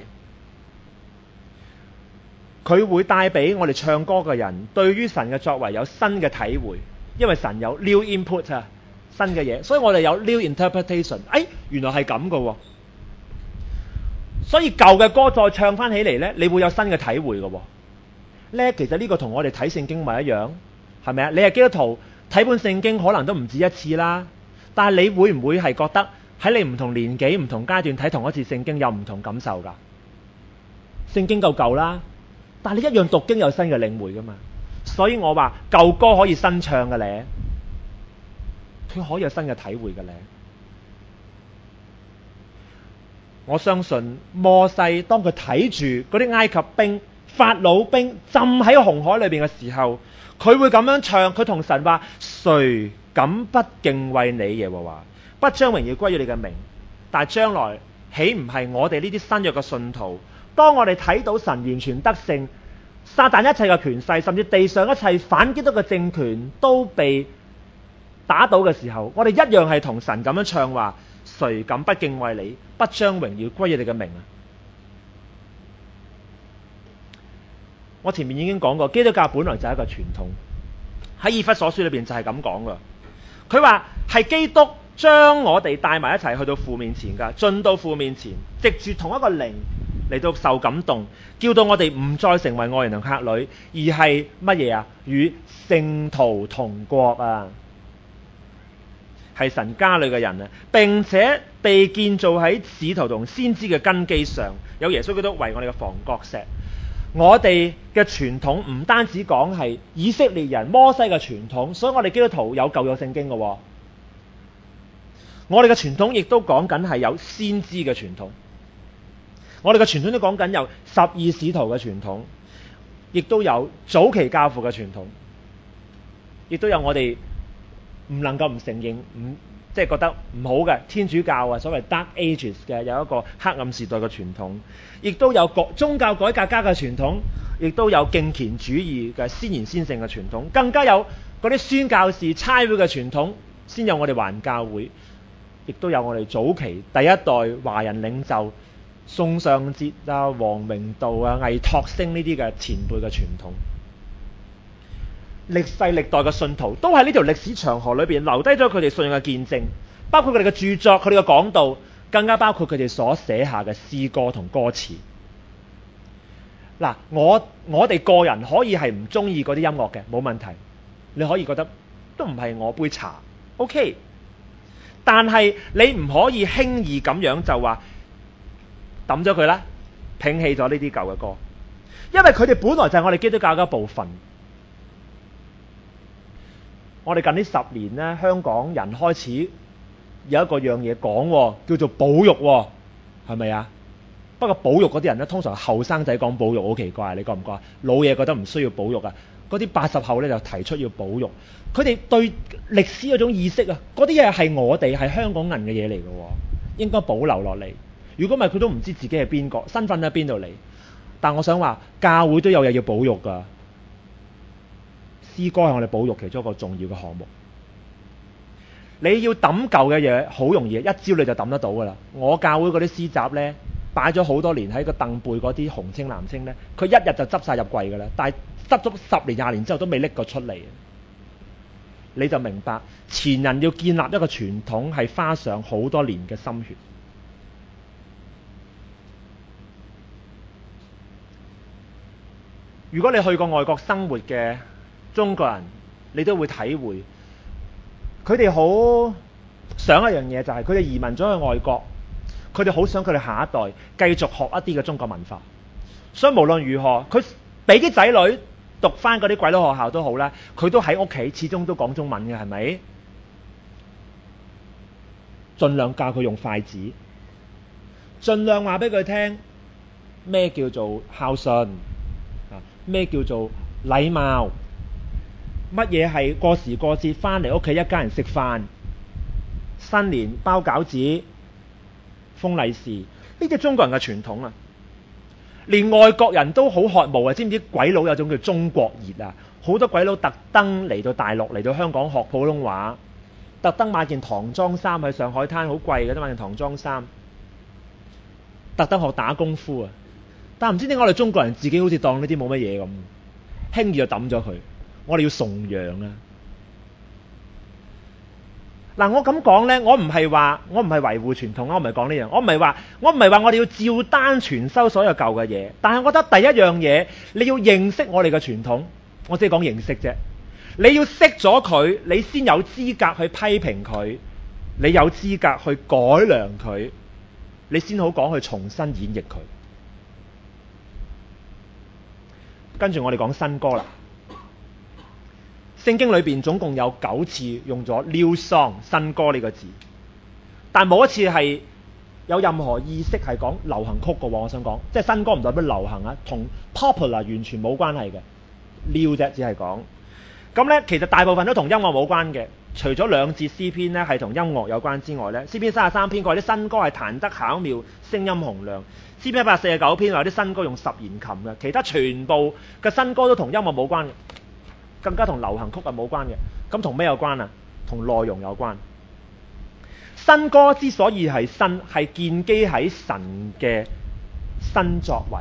佢會帶俾我哋唱歌嘅人對於神嘅作為有新嘅體會，因為神有 new input 啊，新嘅嘢，所以我哋有 new interpretation。哎，原來係咁嘅喎，所以舊嘅歌再唱翻起嚟呢，你會有新嘅體會嘅喎。呢其實呢個同我哋睇聖經咪一樣，係咪啊？你係基督徒睇本聖經可能都唔止一次啦，但係你會唔會係覺得喺你唔同年紀、唔同階段睇同一次聖經有唔同感受㗎？聖經夠舊啦，但係你一樣讀經有新嘅領會㗎嘛。所以我話舊歌可以新唱嘅咧，佢可以有新嘅體會嘅咧。我相信摩西當佢睇住嗰啲埃及兵、法老兵浸喺紅海裏邊嘅時候，佢會咁樣唱，佢同神話：誰敢不敬畏你耶和華，不將榮耀歸於你嘅名？但係將來豈唔係我哋呢啲新約嘅信徒，當我哋睇到神完全得勝， 撒旦一切嘅權勢，甚至地上一切反基督嘅政權都被打倒嘅時候，我哋一樣係同神咁樣唱話：誰敢不敬畏你，不將榮耀歸於你嘅名啊！我前面已經講過，基督教本來就係一個傳統，喺以弗所書裏邊就係咁講噶。佢話係基督將我哋帶埋一齊去到父面前噶，進到父面前，藉住同一個靈嚟到受感動，叫到我哋唔再成為外人同客旅，而係乜嘢啊？與聖徒同國啊，係神家裏嘅人啊，並且被建造喺使徒同先知嘅根基上，有耶穌基督為我哋嘅房角石。我哋嘅傳統唔單止講係以色列人摩西嘅傳統，所以我哋基督徒有舊約聖經嘅。我哋嘅傳統亦都講緊係有先知嘅傳統，我哋嘅傳統都講緊有十二使徒嘅傳統，亦都有早期教父嘅傳統，亦都有我哋唔能夠唔承認，唔即係覺得唔好嘅天主教啊，所謂 Dark Ages 嘅有一個黑暗時代嘅傳統，亦都有各宗教改革家嘅傳統，亦都有敬虔主義嘅先賢先聖嘅傳統，更加有嗰啲宣教士差會嘅傳統，先有我哋環教會，亦都有我哋早期第一代華人領袖宋尚節啊、王明道啊、魏托星呢啲嘅前輩嘅傳統。歷世歷代嘅信徒都喺呢條歷史長河裏邊留低咗佢哋信仰嘅見證，包括佢哋嘅著作、佢哋嘅講道，更加包括佢哋所寫下嘅詩歌同歌詞。嗱，我我哋個人可以係唔中意嗰啲音樂嘅，冇問題。你可以覺得都唔係我杯茶 ，OK。但係你唔可以輕易咁樣就話抌咗佢啦，摒棄咗呢啲舊嘅歌，因為佢哋本來就係我哋基督教嘅一部分。我哋近呢十年咧，香港人開始有一個樣嘢講，叫做保育，係咪啊？不過保育嗰啲人咧，通常後生仔講保育好奇怪，你覺唔覺？老嘢覺得唔需要保育啊，嗰啲八十後咧就提出要保育。佢哋對歷史嗰種意識啊，嗰啲嘢係我哋係香港人嘅嘢嚟嘅，應該保留落嚟。如果唔係，佢都唔知自己係邊個，身份喺邊度嚟。但我想話，教會都有嘢要保育㗎。詩歌係我哋保育其中一個重要嘅項目。你要抌舊嘅嘢好容易，一招你就抌得到㗎啦。我教會嗰啲詩集呢，擺咗好多年喺個凳背嗰啲紅青藍青呢，佢一日就執晒入櫃㗎啦。但係執咗十年廿年之後都未拎過出嚟，你就明白前人要建立一個傳統係花上好多年嘅心血。如果你去過外國生活嘅中國人，你都會體會，佢哋好想一樣嘢，就係佢哋移民咗去外國，佢哋好想佢哋下一代繼續學一啲嘅中國文化。所以無論如何，佢俾啲仔女讀翻嗰啲鬼佬學校都好啦，佢都喺屋企始終都講中文嘅，係咪？盡量教佢用筷子，盡量話俾佢聽咩叫做孝順，咩叫做禮貌。乜嘢係過時過節翻嚟屋企一家人食飯，新年包餃子、封利是，呢啲中國人嘅傳統啊！連外國人都好渴慕啊！知唔知鬼佬有種叫中國熱啊？好多鬼佬特登嚟到大陸嚟到香港學普通話，特登買件唐裝衫喺上海灘好貴嘅，都買件唐裝衫，特登學打功夫啊！但唔知點解我哋中國人自己好似當呢啲冇乜嘢咁，輕易就抌咗佢。我哋要崇洋啊！嗱，我咁講呢，我唔係話我唔係維護傳統，我唔係講呢樣，我唔係話我唔係話我哋要照單全收所有舊嘅嘢，但係我覺得第一樣嘢你要認識我哋嘅傳統，我只係講認識啫。你要識咗佢，你先有資格去批評佢，你有資格去改良佢，你先好講去重新演繹佢。跟住我哋講新歌啦。聖經裏邊總共有九次用咗 new song 新歌呢個字，但冇一次係有任何意識係講流行曲嘅。我想講，即係新歌唔代表流行啊，同 popular 完全冇關係嘅，new 啫，只係講。咁呢，其實大部分都同音樂冇關嘅。 除咗兩節詩篇咧係同音樂有關之外咧，詩篇三十三篇佢話啲新歌係彈得巧妙，聲音洪亮。詩篇一百四十九篇話啲新歌用十弦琴嘅，其他全部嘅新歌都同音樂冇關嘅，更加同流行曲係冇關嘅。咁同咩有關啊？同內容有關。新歌之所以係新，係建基喺神嘅新作為。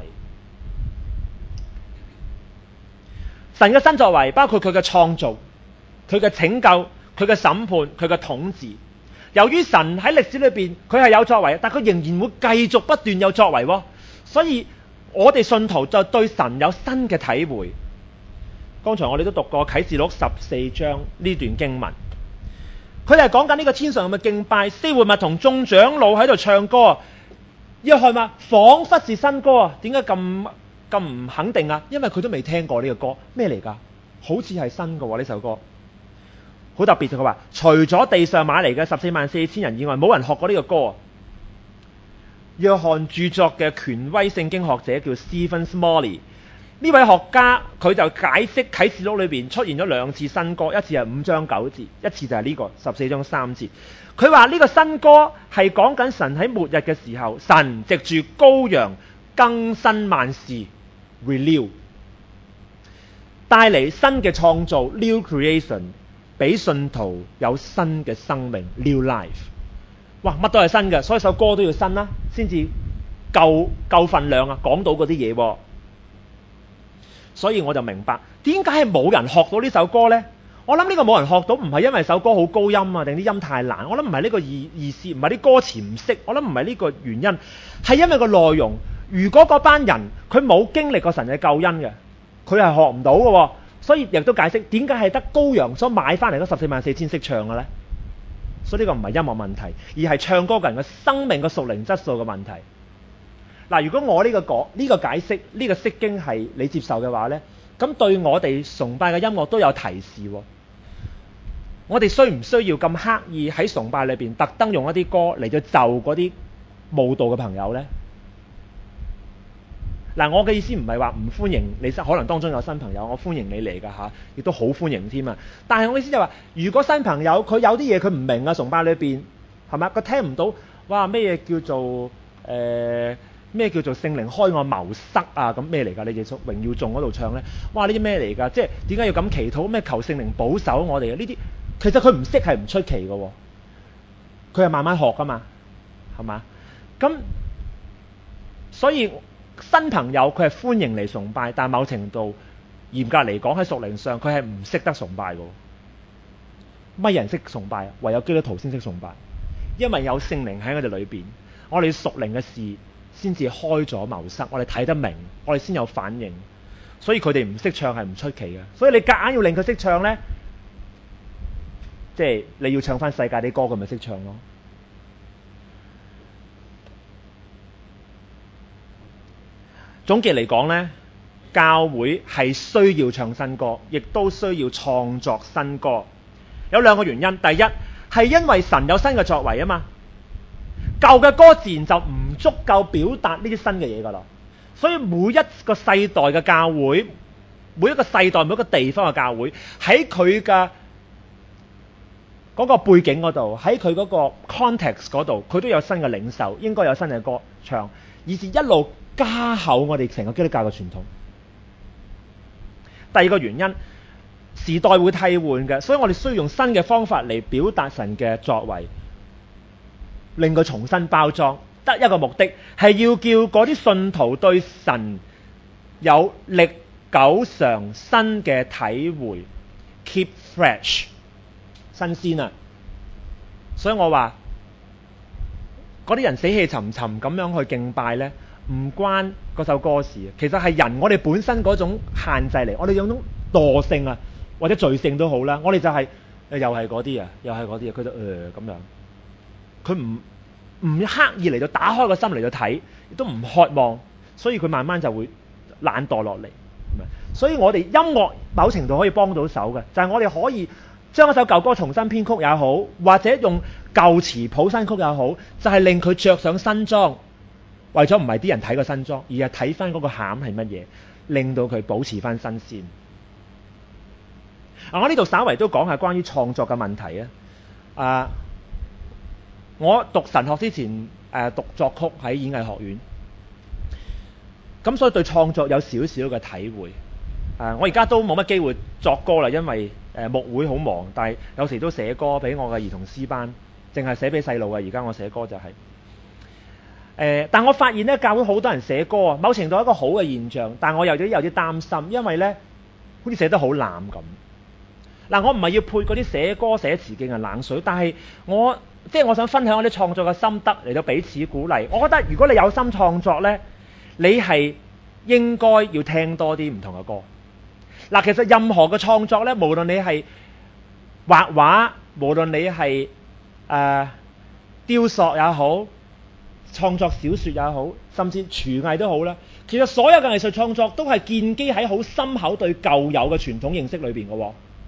神嘅新作為包括佢嘅創造、佢嘅拯救、佢嘅審判、佢嘅統治。由於神喺歷史裏邊佢係有作為，但佢仍然會繼續不斷有作為，所以我哋信徒就對神有新嘅體會。剛才我哋都讀過啟示錄十四章呢段經文，佢哋係講緊呢個天上嘅敬拜，四活物同眾長老喺度唱歌，約翰話仿佛是新歌啊！點解咁咁唔肯定啊？因為佢都未聽過呢個歌，咩嚟㗎？好似係新嘅呢首歌，好特別。佢話除咗地上買嚟嘅十四萬四千人以外，冇人學過呢個歌。約翰著作嘅權威聖經學者叫 Stephen Smalley， 呢位學家佢就解釋啟示錄裏邊出現咗兩次新歌，一次係五章九節，一次就係呢個十四章三節。佢話呢個新歌係講緊神喺末日嘅時候，神藉住羔羊更新萬事 renew， 帶嚟新嘅創造 new creation， 俾信徒有新嘅生命 new life。哇，乜都係新嘅，所以首歌都要新啦，先至夠夠份量啊，講到嗰啲嘢。所以我就明白點解係冇人學到呢首歌呢？我諗呢個冇人學到唔係因為首歌好高音啊，定啲音太難。我諗唔係呢個意意思，唔係啲歌詞唔識。我諗唔係呢個原因，係因為個內容。如果嗰班人佢冇經歷過神嘅救恩嘅，佢係學唔到嘅。所以亦都解釋點解係得羔羊所買翻嚟嗰十四萬四千識唱嘅呢？所以呢個唔係音樂問題，而係唱歌嘅人嘅生命嘅屬靈質素嘅問題。嗱，如果我呢個講呢個解釋呢個釋經係你接受嘅話呢，咁對我哋崇拜嘅音樂都有提示。我哋需唔需要咁刻意喺崇拜裏邊特登用一啲歌嚟到就嗰啲慕道嘅朋友呢？嗱，我嘅意思唔係話唔歡迎你，可能當中有新朋友，我歡迎你嚟㗎嚇，亦都好歡迎添啊！但係我意思就係話，如果新朋友佢有啲嘢佢唔明啊，崇拜裏邊係咪？佢聽唔到，哇咩嘢叫做誒咩、呃、叫做聖靈開我謀塞啊？咁咩嚟㗎？你哋從榮耀頌嗰度唱咧，哇呢啲咩嚟㗎？即係點解要咁祈禱？咩求聖靈保守我哋啊？呢啲其實佢唔識係唔出奇嘅喎，佢係慢慢學㗎嘛，係嘛？咁所以。新朋友佢係歡迎嚟崇拜，但某程度嚴格嚟講喺屬靈上佢係唔識得崇拜嘅。乜人識崇拜啊？唯有基督徒先識崇拜，因為有聖靈喺我哋裏邊，我哋屬靈嘅事先至開咗謀塞，我哋睇得明，我哋先有反應。所以佢哋唔識唱係唔出奇嘅。所以你夾硬要令佢識唱呢，即係你要唱翻世界啲歌，佢咪識唱咯。總結嚟講呢，教會係需要唱新歌，亦都需要創作新歌。有兩個原因，第一係因為神有新嘅作為啊嘛，舊嘅歌自然就唔足夠表達呢啲新嘅嘢噶啦。所以每一個世代嘅教會，每一個世代每一個地方嘅教會，喺佢嘅嗰個背景嗰度，喺佢嗰個 context 嗰度，佢都有新嘅領袖，應該有新嘅歌唱，以至一路加厚我哋成個基督教嘅傳統。第二個原因，時代會替換嘅，所以我哋需要用新嘅方法嚟表達神嘅作為，令佢重新包裝。得一個目的係要叫嗰啲信徒對神有歷久常新嘅體會 ，keep fresh 新鮮啊！所以我話嗰啲人死氣沉沉咁樣去敬拜呢，唔關嗰首歌事，其實係人我哋本身嗰種限制嚟，我哋有種惰性啊，或者罪性都好啦，我哋就係、是、又係嗰啲啊，又係嗰啲啊，佢就誒咁樣，佢唔唔刻意嚟到打開個心嚟到睇，亦都唔渴望，所以佢慢慢就會懶惰落嚟。所以我哋音樂某程度可以幫到手嘅，就係、是、我哋可以將一首舊歌重新編曲也好，或者用舊詞譜新曲也好，就係、是、令佢着上新裝。為咗唔係啲人睇個新裝，而係睇翻嗰個餡係乜嘢，令到佢保持翻新鮮。 啊，我呢度稍為都講下關於創作嘅問題啊。啊，我讀神學之前誒、啊、讀作曲喺演藝學院，咁所以對創作有少少嘅體會。誒、啊，我而家都冇乜機會作歌啦，因為誒牧、呃、會好忙，但係有時都寫歌俾我嘅兒童詩班，淨係寫俾細路嘅。而家我寫歌就係、是、誒、呃，但我發現咧，教會好多人寫歌啊，某程度係一個好嘅現象，但我有啲有啲擔心，因為咧好似寫得好濫咁。嗱、啊，我唔係要潑嗰啲寫歌寫詞嘅人冷水，但係我即係我想分享我啲創作嘅心得嚟到彼此鼓勵。我覺得如果你有心創作咧，你係應該要聽多啲唔同嘅歌。嗱，其實任何嘅創作咧，無論你係畫畫，無論你係誒、呃、雕塑也好，創作小說也好，甚至廚藝都好啦。其實所有嘅藝術創作都係建基喺好深厚對舊有嘅傳統認識裏邊嘅。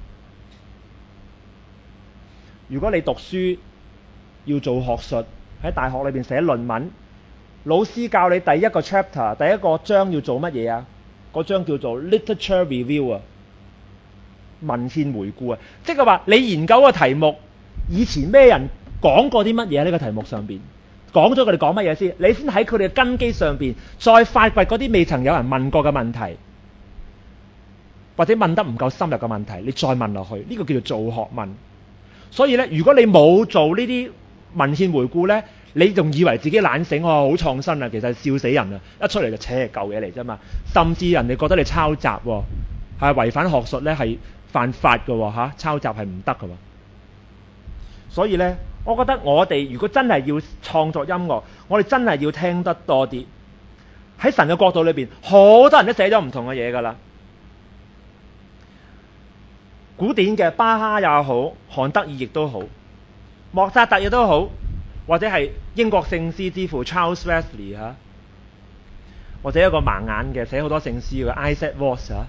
如果你讀書要做學術，喺大學裏邊寫論文，老師教你第一個 chapter 第一個章要做乜嘢啊？嗰章叫做 literature review 啊，文獻回顧啊，即係話你研究個題目，以前咩人講過啲乜嘢喺呢個題目上邊，講咗佢哋講乜嘢先，你先喺佢哋嘅根基上邊再發掘嗰啲未曾有人問過嘅問題，或者問得唔夠深入嘅問題，你再問落去，呢個叫做做學問。所以咧，如果你冇做呢啲文獻回顧咧，你仲以為自己懶醒，我好創新啊！其實笑死人啊！一出嚟就扯係舊嘢嚟啫嘛。甚至人哋覺得你抄襲喎，係違反學術咧，係犯法嘅喎嚇，抄襲係唔得嘅喎。所以咧，我覺得我哋如果真係要創作音樂，我哋真係要聽得多啲。喺神嘅國度裏邊，好多人都寫咗唔同嘅嘢㗎啦。古典嘅巴哈也好，韓德爾亦都好，莫扎特亦都好，或者係英國聖詩之父 Charles Wesley 嚇，或者一個盲眼嘅寫好多聖詩嘅 Isaac Watts 嚇，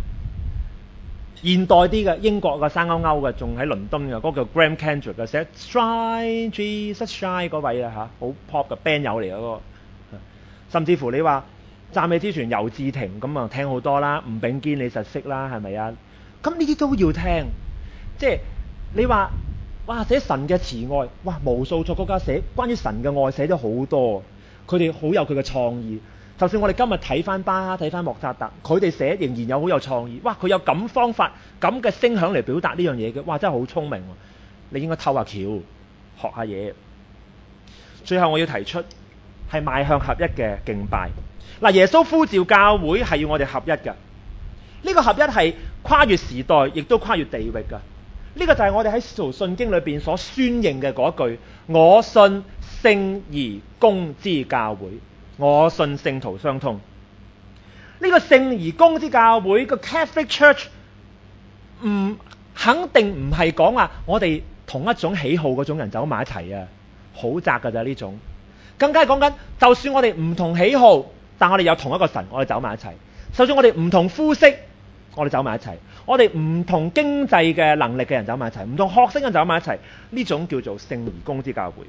現代啲嘅英國嘅生勾勾嘅，仲喺倫敦嘅嗰、那個叫 Graham Kendrick 嘅寫 Shine Jesus Shine 嗰位啊嚇，好 pop 嘅 band 友嚟嗰個，甚至乎你話讚美之泉游志廷咁啊，聽好多啦，吳炳堅你實識啦，係咪啊？咁呢啲都要聽，即係你話哇寫神嘅慈愛，哇無數作曲家寫關於神嘅愛寫咗好多，佢哋好有佢嘅創意。就算我哋今日睇翻巴哈睇翻莫扎特，佢哋寫仍然有好有創意。哇佢有咁方法咁嘅聲響嚟表達呢樣嘢嘅，哇真係好聰明喎！你應該偷下橋學下嘢。最後我要提出係邁向合一嘅敬拜。嗱，耶穌呼召教會係要我哋合一嘅。呢個合一係跨越時代，亦都跨越地域㗎。呢個就係我哋喺使徒信經裏邊所宣認嘅嗰句：我信聖而公之教會，我信聖徒相通。呢個聖而公之教會個 Catholic Church 唔肯定唔係講話我哋同一種喜好嗰種人走埋一齊啊，好窄㗎咋呢種。更加係講緊，就算我哋唔同喜好，但我哋有同一個神，我哋走埋一齊。就算我哋唔同膚色，我哋走埋一齊；我哋唔同經濟嘅能力嘅人走埋一齊，唔同學識嘅人走埋一齊，呢種叫做聖而公之教會。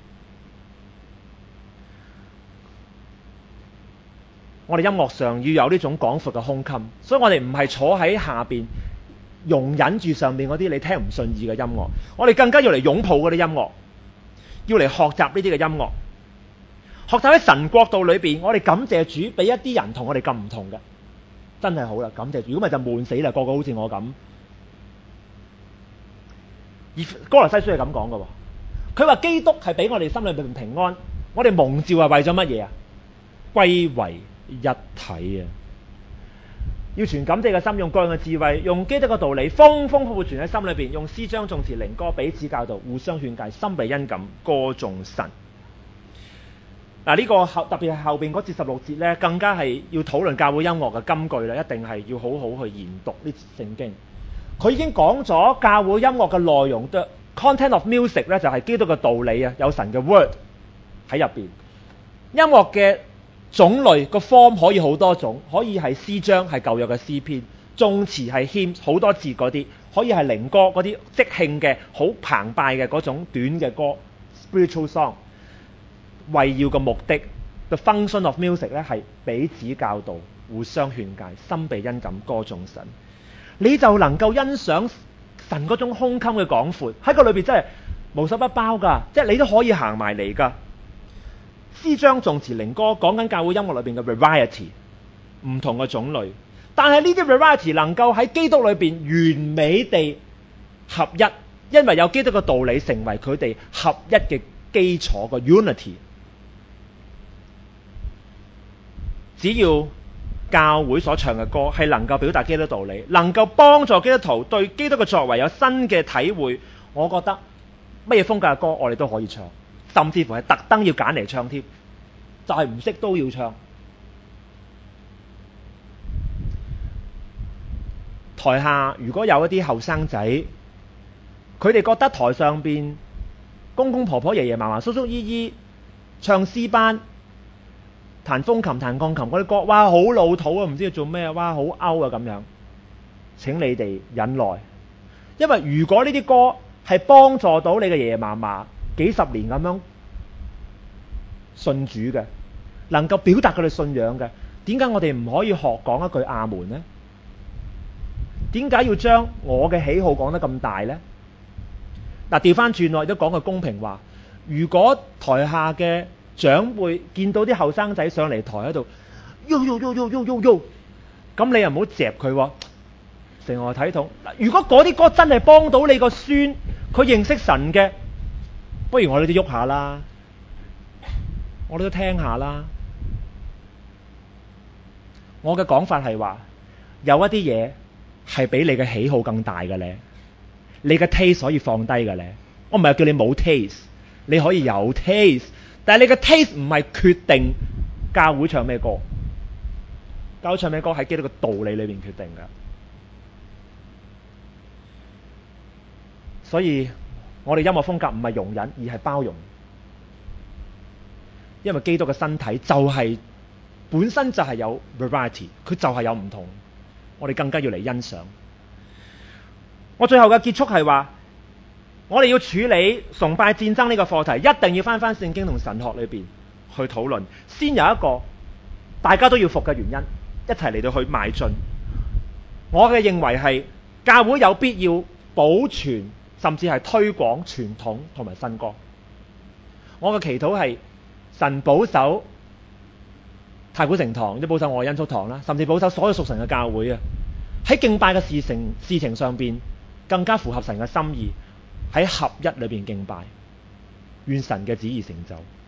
我哋音樂上要有呢種廣闊嘅胸襟，所以我哋唔係坐喺下邊容忍住上面嗰啲你聽唔順意嘅音樂，我哋更加要嚟擁抱嗰啲音樂，要嚟學習呢啲嘅音樂，學習喺神國度裏邊，我哋感謝主俾一啲人同我哋咁唔同嘅。真係好啦，感謝主。如果咪就悶死啦，個個好似我咁。而哥羅西書係咁講嘅，佢話基督係俾我哋心裏邊平安，我哋蒙召係為咗乜嘢啊？歸為一體啊！要傳感謝嘅心，用各樣嘅智慧，用基督嘅道理，豐豐富富存喺心裏邊，用詩章、頌詞、靈歌彼此教導，互相勸誡，心被恩感，歌頌神。嗱，呢個後特別係後邊嗰節十六節咧，更加係要討論教會音樂嘅金句啦，一定係要好好去研讀呢節聖經。佢已經講咗教會音樂嘅內容，the content of music 咧就係基督嘅道理啊，有神嘅 word 喺入邊。音樂嘅種類個 form 可以好多種，可以係詩章，係舊約嘅詩篇，頌詞係 hymn 好多字嗰啲，可以係靈歌嗰啲即興嘅好澎湃嘅嗰種短嘅歌 spiritual song。為要個目的 the function of music 咧係彼此教導，互相勸誡，心被恩感，歌頌神。你就能夠欣賞神嗰種胸襟嘅廣闊喺個裏邊真係無所不包㗎，即係你都可以行埋嚟㗎。詩章、頌詞、靈歌講緊教會音樂裏邊嘅 variety， 唔同嘅種類，但係呢啲 variety 能夠喺基督裏邊完美地合一，因為有基督嘅道理成為佢哋合一嘅基礎個 unity。只要教會所唱嘅歌係能夠表達基督道理，能夠幫助基督徒對基督嘅作為有新嘅體會，我覺得乜嘢風格嘅歌我哋都可以唱，甚至乎係特登要揀嚟唱添，就係唔識都要唱。台下如果有一啲後生仔，佢哋覺得台上邊公公婆婆、爺爺嫲嫲、叔叔姨姨唱詩班、彈風琴、彈鋼琴嗰啲歌，哇好老土啊，唔知要做咩啊，哇好 out 啊咁樣。請你哋忍耐，因為如果呢啲歌係幫助到你嘅爺爺嫲嫲幾十年咁樣信主嘅，能夠表達佢哋信仰嘅，點解我哋唔可以學講一句阿門呢？點解要將我嘅喜好講得咁大呢？嗱，調翻轉來都講個公平話，如果台下嘅長輩見到啲後生仔上嚟台喺度，喐喐喐喐喐喐喐，咁你又唔好嚼佢喎，成何體統？如果嗰啲歌真係幫到你個孫，佢認識神嘅，不如我哋都喐下啦，我哋都聽下啦。我嘅講法係話，有一啲嘢係比你嘅喜好更大嘅咧，你嘅 taste 可以放低嘅咧。我唔係叫你冇 taste， 你可以有 taste， 但係你嘅 taste 唔係決定教會唱咩歌，教會唱咩歌係基督嘅道理裏面決定嘅。所以我哋音樂風格唔係容忍，而係包容，因為基督嘅身體就係、是、本身就係有 variety， 佢就係有唔同，我哋更加要嚟欣賞。我最後嘅結束係話，我哋要處理崇拜戰爭呢個課題，一定要翻翻聖經同神學裏邊去討論，先有一個大家都要服嘅原因，一齊嚟到去邁進。我嘅認為係教會有必要保存甚至係推廣傳統同埋新歌。我嘅祈禱係神保守太古城堂，亦保守我嘅恩祝堂啦，甚至保守所有屬神嘅教會啊，喺敬拜嘅事情事情上邊更加符合神嘅心意，喺合一裏邊敬拜，願神嘅旨意成就。